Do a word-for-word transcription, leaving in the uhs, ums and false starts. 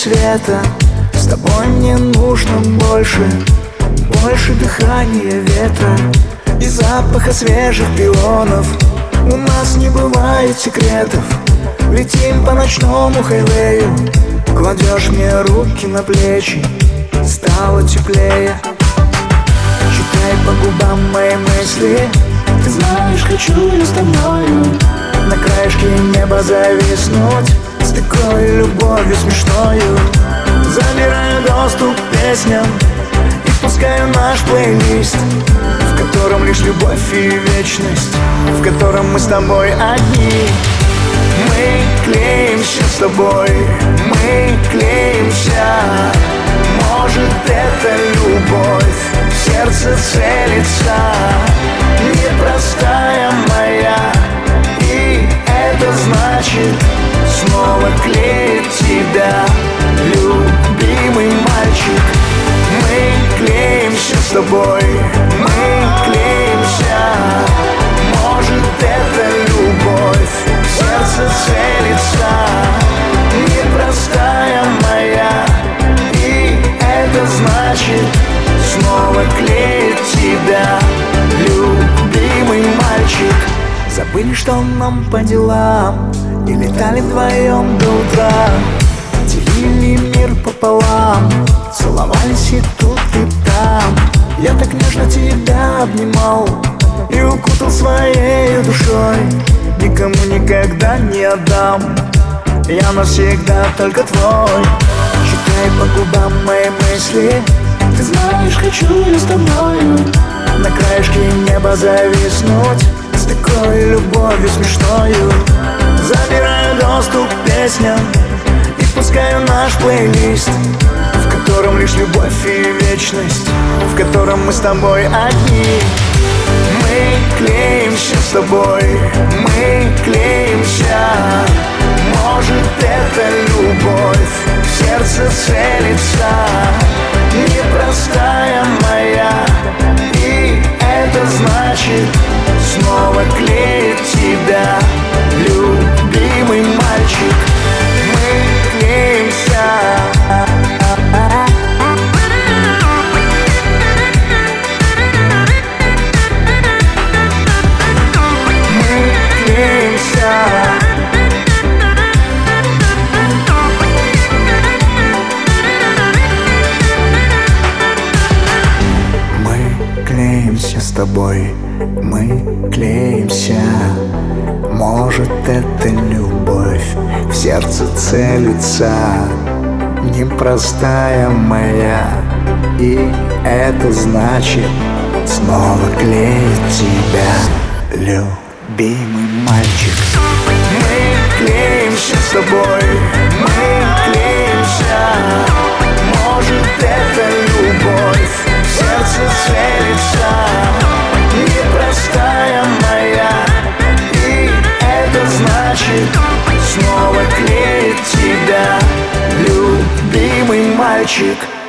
света. С тобой мне нужно больше, больше дыхания ветра и запаха свежих пионов. У нас не бывает секретов. Летим по ночному хайвею. Кладешь мне руки на плечи, стало теплее. Читай по губам мои мысли. Ты знаешь, хочу я с тобою на краешке неба зависнуть, с такой любовью смешною. Забираю доступ к песням и пускаю наш плейлист, в котором лишь любовь и вечность, в котором мы с тобой одни. Мы клеимся с тобой, мы клеимся. Может, это любовь в сердце целится, непростая моя. И это значит снова клеить тебя, любимый мальчик. Мы клеимся с тобой, мы клеимся. Может, это любовь в сердце целится, непростая моя. И это значит снова клеить тебя, любимый мальчик. Забыли, что нам по делам, и летали вдвоем до утра. Делили мир пополам, целовались и тут, и там. Я так нежно тебя обнимал и укутал своей душой. Никому никогда не отдам, я навсегда только твой. Читай по губам мои мысли. Ты знаешь, хочу я с тобою на краешке неба зависнуть, с такой любовью смешною. Забираю доступ к песням и пускаю наш плейлист, в котором лишь любовь и вечность, в котором мы с тобой одни. Мы клеимся с тобой, мы клеимся. Может, это любовь в сердце целится, непростая моя. И это значит снова клеить тебя, любимый мальчик. Мы клеимся. Клеимся с тобой, мы клеимся. Может, это любовь в сердце целится, непростая моя. И это значит снова клеить тебя, любимый мальчик. Мы клеимся с тобой, мы клеимся. Может, это любовь в сердце целится, непростая моя. И это значит снова клеить тебя, любимый мальчик.